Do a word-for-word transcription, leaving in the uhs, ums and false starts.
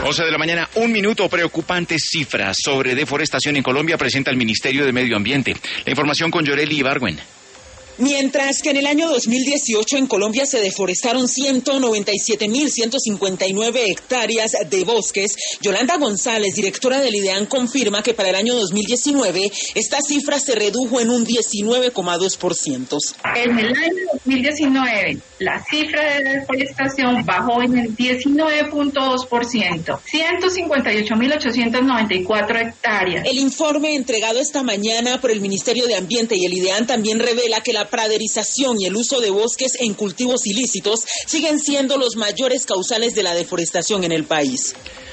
once de la mañana, un minuto. Preocupantes cifras sobre deforestación en Colombia presenta el Ministerio de Medio Ambiente. La información con Yoreli Ibargüen. Mientras que en el año dos mil dieciocho en Colombia se deforestaron ciento noventa y siete mil ciento cincuenta y nueve hectáreas de bosques, Yolanda González, directora del IDEAN, confirma que para el año dos mil diecinueve esta cifra se redujo en un diecinueve coma dos por ciento. En el año dos mil diecinueve, la cifra de deforestación bajó en el diecinueve punto dos por ciento, ciento cincuenta y ocho mil ochocientas noventa y cuatro hectáreas. El informe entregado esta mañana por el Ministerio de Ambiente y el IDEAN también revela que la praderización y el uso de bosques en cultivos ilícitos siguen siendo los mayores causales de la deforestación en el país.